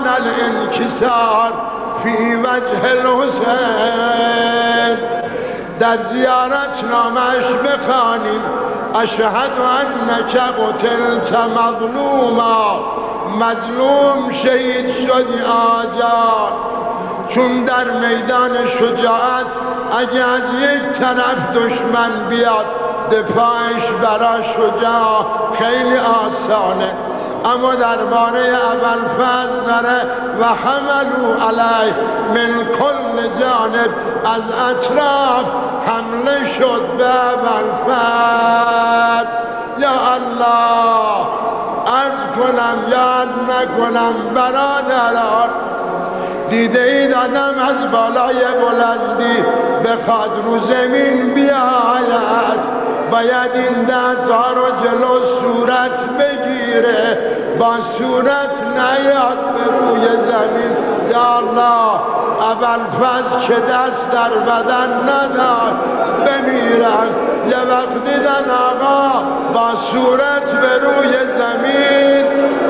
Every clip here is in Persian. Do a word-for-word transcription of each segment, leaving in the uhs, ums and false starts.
الانکسار فی وجه الحسین. در زیارت نامش بخوانیم اشهد انک قتلت مظلوما، مظلوم شهید شدی آجار. چون در میدان شجاعت اگه از یک طرف دشمن بیاد دفاعش برای شجاع خیلی آسانه، اما درباره ابوالفضل داره و حملوا علیه من کل جانب، از اطراف حمله شد به ابوالفضل. یا الله عرض کنم یاد نکنم برادران، دیده اید آدم از بالای بلندی بخواد رو زمین بیاید، باید این دستها رو جلو صورت بگیره، با صورت نیاد به روی زمین. یا الله ابوالفضل که دست در بدن نداشت بمیرم، یه وقت دیدن آقا با صورت به روی زمین.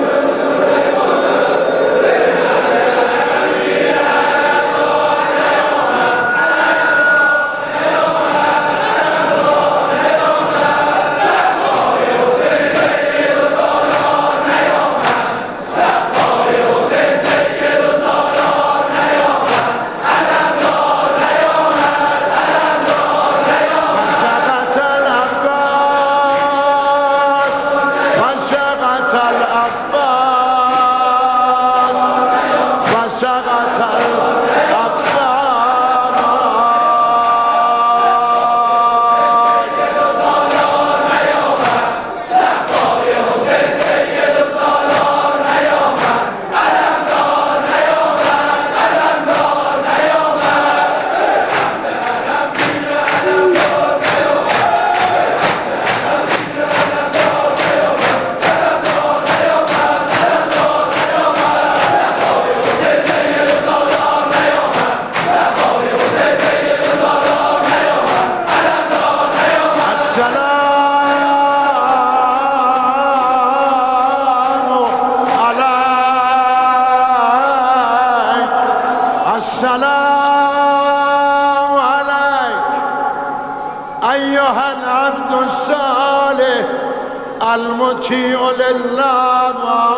السلام عليك أيها العبد الصالح المطيع لله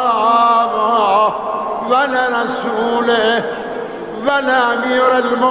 ولرسوله ولأمير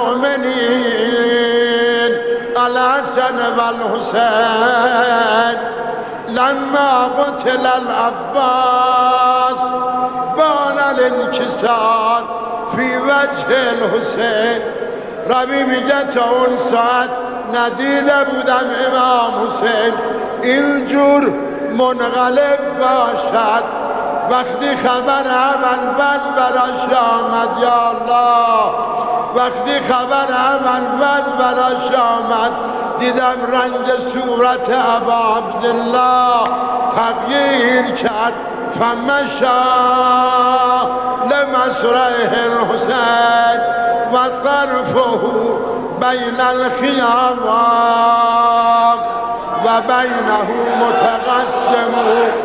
المؤمنين الحسن والحسين. لما قتل العباس بان الانكسار فی وجه الحسین. ربی میگه تا اون ساعت ندیده بودم امام حسین اینجور منقلب باشد. وقتی خبر ابوالفضل براش آمد، یا الله وقتی خبر ابوالفضل براش آمد دیدم رنگ صورت ابا عبدالله تغییر کرد. فمشى لمسرعه الحسين وطرفه بين الخيام وبينه متقسم.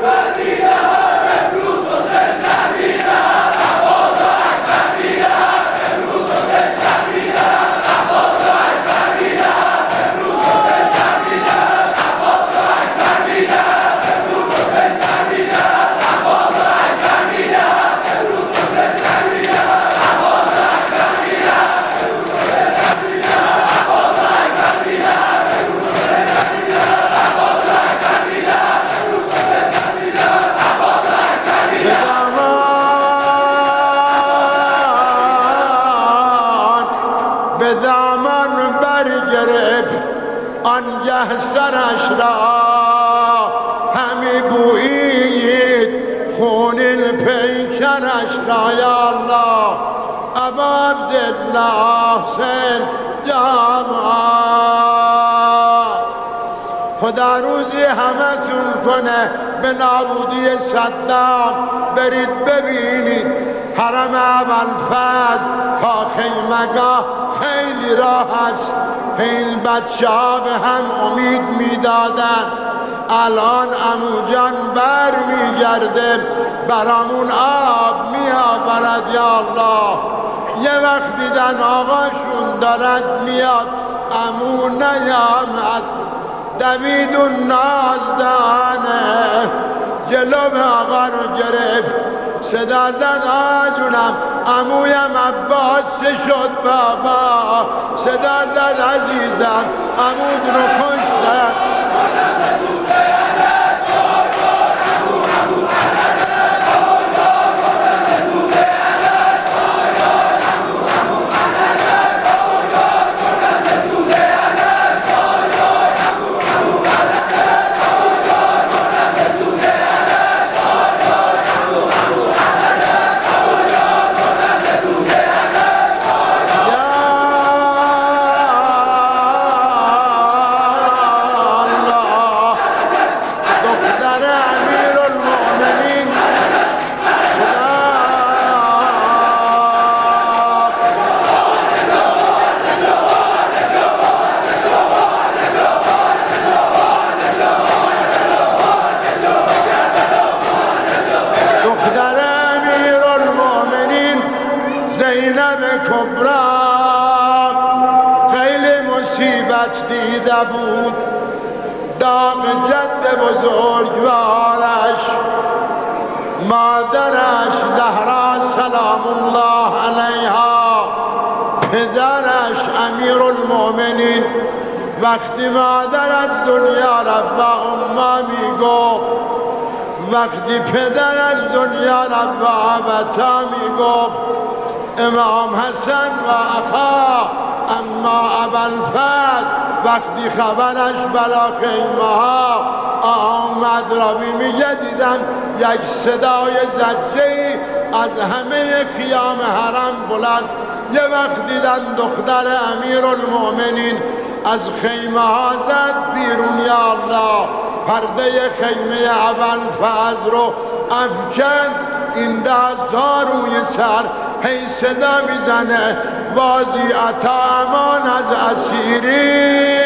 به دامان برگرفت آنگه سرش را، همی بویید خون پیکرش را. یا الله ابا عبدالله حسین جوان، خدا روزی همتون کنه به نابودی صدام برید ببینید حرم ابوالفضل تا خیمگاه خیلی راه است. این بچه ها به هم امید میدادن الان عمو جان بر میگرده برامون آب میآورد یا الله. یه وقت دیدن آقاشون دارد میاد عمو نیامد، دوید و نازدانه جلو آقا رو گرفت، صدا زد آقا جونم عمویم عباس چه شد بابا، صدا زد عزیزم عمود رو کشتن. دیده بود داغ جد بزرگوارش، مادرش زهرا سلام الله علیها، پدرش امیر المؤمنین. وقتی مادر از دنیا رفت و اما میگفت، وقتی پدر از دنیا رفت و ابتا میگفت، امام حسن و اخا اما ابوالفضل وقتی خبرش بلا خیمه ها آمد راوی میگه دیدم یک صدای زجه‌ای از همه خیام حرم بلند. یه وقت دیدن دختر امیر المؤمنین از خیمه ها زد بیرون، یا الله پرده خیمه ابوالفضل رو افکن، این دست‌ها روی سر هی صدا میزنه بازی عطا امان از اسیری.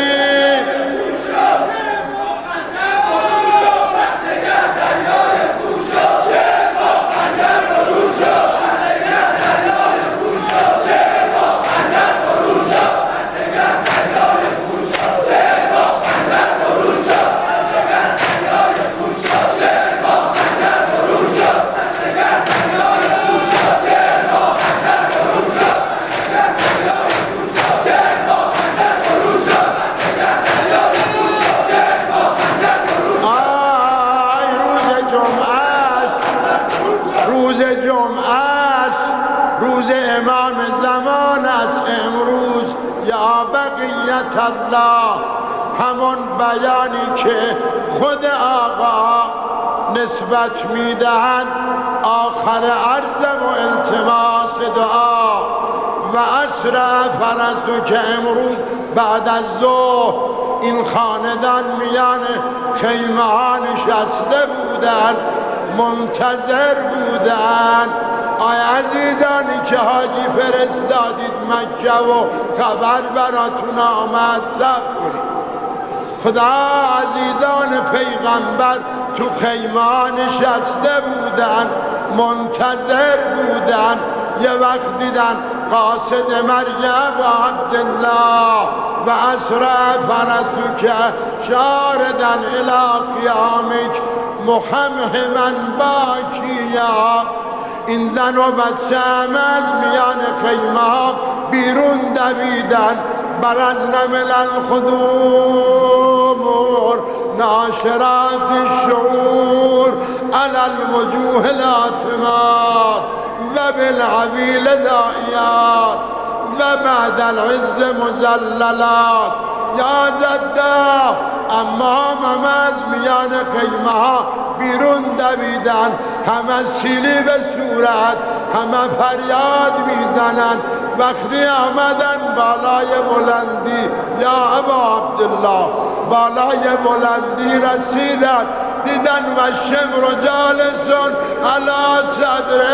الله همون بیانی که خود آقا نسبت میدهند آخر عرضم و التماس دعا و اسرع فرسو که امروز بعد از ظهر این خاندان میان خیمه ها نشسته بودن منتظر بودن. آی عزیزانی که حاجی فرستادید مکه و خبر براتون آمد صبر کنید. خدا عزیزان پیغمبر تو خیمه ها نشسته بودن منتظر بودن. یه وقت دیدن قاصد مریم و عبدالله و اسرع فرسو که شاردن الى قیامک محمحمن باکیا. این زن و بچه همه از میان خیمه ها بیرون دویدن. برزن من الخدور ناشرات الشعور على الوجوه الاتمات و بالعویل دائیات و بعد العز مزللات. یا جده اما هم از میان خیمه ها بیرون دویدن، همه سیلی به صورت، همه فریاد میزنن. وقتی آمدن بالای بلندی، یا ابا عبدالله بالای بلندی رسیدن، دیدن و شمر جالسون علی صدرک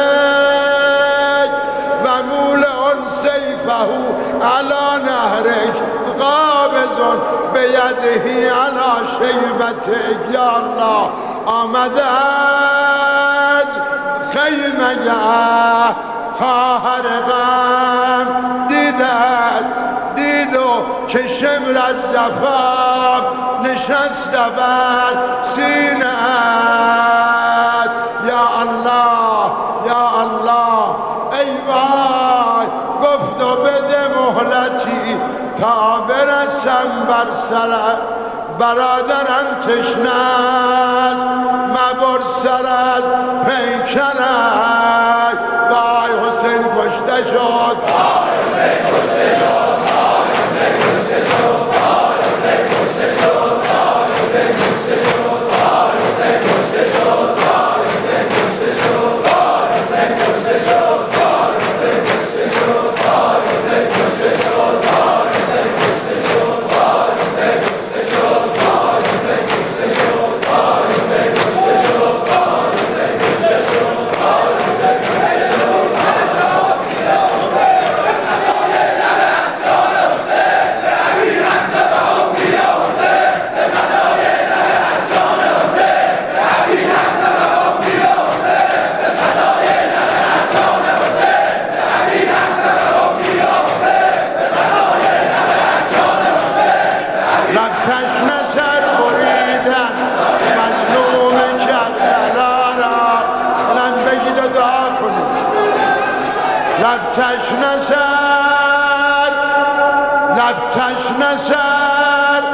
و مولع سیفه علی نهرک قابض بیدهی علی شیبته. یا الله آمده از خیمه خواهر غم دیدد، دید و که شمر از جفا نشسته بر سینه. یا الله یا الله ای وای، گفت و بده مهلتی تا برسم بر سرت. برادرم تشنه است مبر سر از پیکرت. وای حسین کشته شد، وای حسین کشته شد، وای حسین کشته شد، وای حسین کشته شد، وای حسین کشته شد، وای حسین کشته شد، وای حسین کشته شد، وای حسین کشته شد، وای حسین کشته شد، وای حسین کشته شد، وای حسین کشته شد، وای حسین کشته شد، وای حسین کشته شد، وای حسین کشته شد، وای حسین کشته شد، وای حسین کشته شد. تشنه سر لب تشنه سر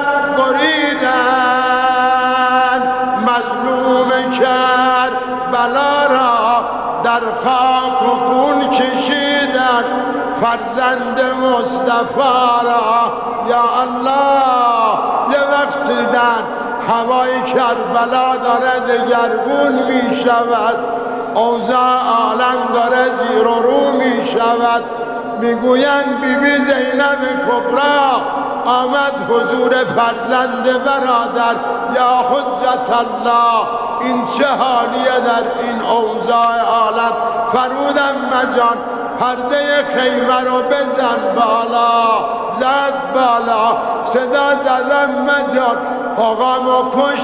بریدن، مظلوم کربلا را در خاک و خون کشیدن. فرزند مصطفی را یا الله یه وقت دیدن هوای کربلا داره دگرگون می شود، اوضاع عالم داره زیر و رو می شود. میگویند بی بی زینب کبرا آمد حضور فرزند برادر. یا حجت الله این چه حالیه در این اوضاع عالم؟ فرمودم مجان پرده خیمه رو بزن بالا. زد بالا، صدا زدم مجان آقامو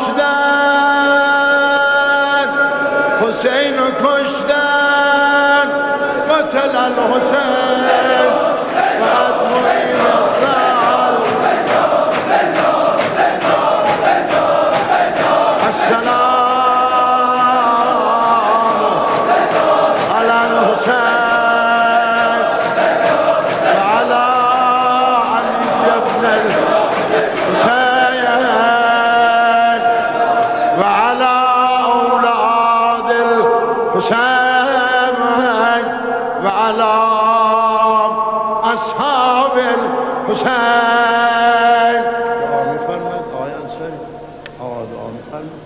کشتن، حسین رو کشتن. قتل الحسین بعد مریم الزهر. السلام علی الحسین وعلى علی ابن الحسین وعلى اولاد الحسین وعلى اصحاب الحسین. دعا می‌فرمایید آقای انصاری؟ آقا دعا می‌فرمایید.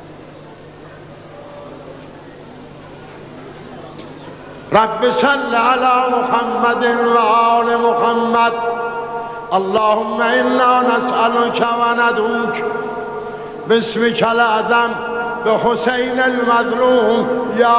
رب صل على محمد وآل محمد. اللهم انا نسألك وندعوك باسمك الأعظم بحسين المظلوم. يا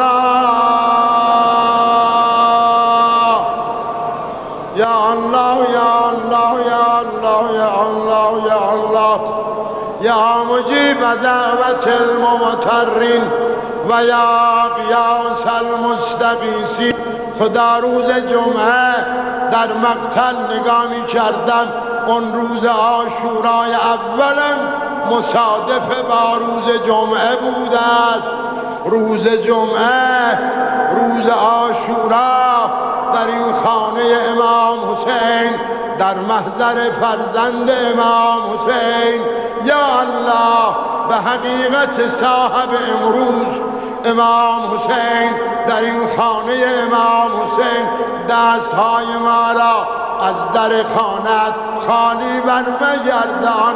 الله يا الله يا الله يا الله يا الله يا الله يا مجيب دعوة المضطرين و یا غیاث المستغیثین. خدا روز جمعه در مقتل نگاه می کردم، اون روز عاشورای اولم مصادف با روز جمعه بوده است. روز جمعه، روز عاشورا، در این خانه امام حسین، در محضر فرزند امام حسین. یا الله به حقیقت صاحب امروز امام حسین در این خانه امام حسین دستهای ما را از در خانت خالی برمگردان.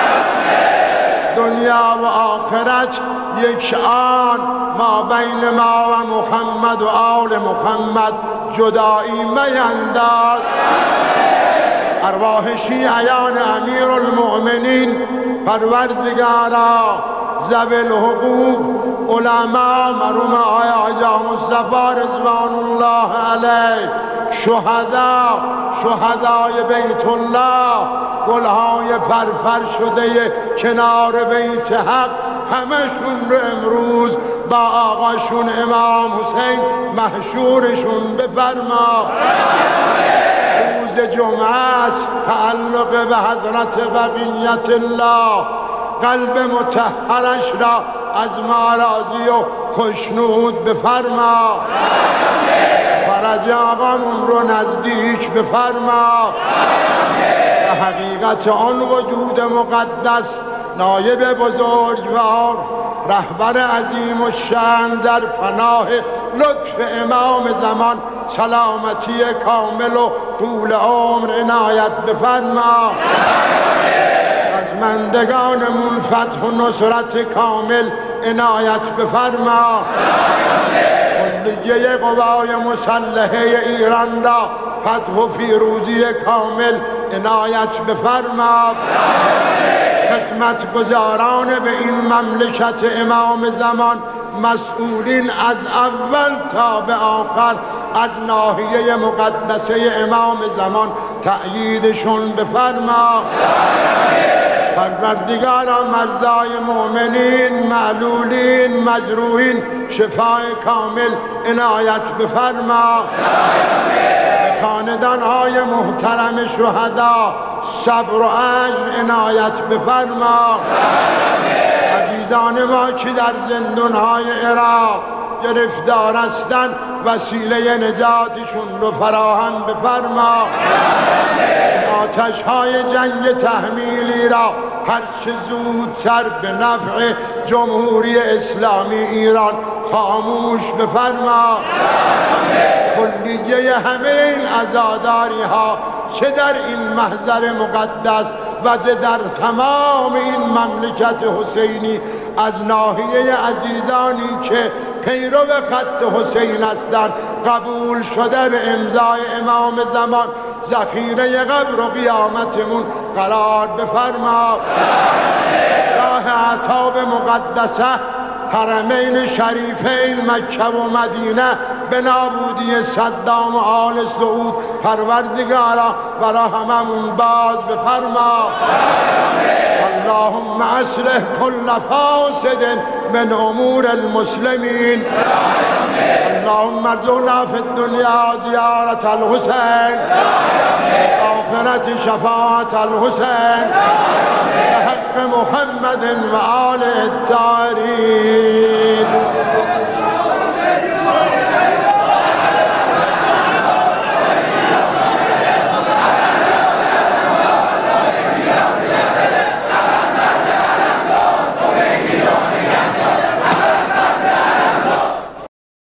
دنیا و آخرت یک آن ما بین ما و محمد و آل محمد جدایی مینداز. ارواح شیعیان امیر المؤمنین پروردگارا ذوی الحقوق علما مرحوم آقای حاجی مصطفی رضوان الله علیه، شهدا شهدای بیت الله، گلهای پرپر شده کنار بیت حق، همشون رو امروز با آقاشون امام حسین محشورشون بفرما. روز جمعه است، تعلق به حضرت بقیت الله، قلب مطهرش را از ما راضی و خوشنود بفرما. فرج آقامون رو نزدیک بفرما. به حقیقت آن وجود مقدس، نایب بزرگوار، رهبر عظیم الشأن، در پناه لطف امام زمان سلامتی کامل و طول عمر عنایت بفرما. رزمندگانمون فتح و نصرت کامل عنایت بفرما. کلیه قوای مسلحه ایران را فتح و پیروزی کامل عنایت بفرما. خدمت گزاران به این مملکت امام زمان، مسئولین از اول تا به آخر از ناحیه مقدسه امام زمان تأییدشون بفرما. پروردگارا مرزای مؤمنین، معلولین، مجروحین شفای کامل عنایت بفرما. به خاندانهای محترم شهدا صبر و اجر عنایت بفرما. عزیزان ما که در زندانهای عراق گرفتار هستند، وسیله نجاتشون رو فراهم بفرما. آتش های جنگ تحمیلی را هر چه زودتر به نفع جمهوری اسلامی ایران خاموش بفرما. کلیه همه این عزاداری ها چه در این محضر مقدس و در تمام این مملکت حسینی، از ناحیه عزیزانی که پیرو خط حسین هستند، قبول شده به امضای امام زمان، ذخیره قبر و قیامتمون قرار بفرما. راه عطا به مقدسه حرمین شریفین مکه و مدینه به نابودی صدام و آل سعود پروردگارا برا هممون باز بفرما. اللهم اصلح كل فاسد من امور المسلمين. اللهم ارزقنا في الدنيا زيارة الحسين، في الآخرة شفاعة الحسين، بحق محمد وآله الطاهرين.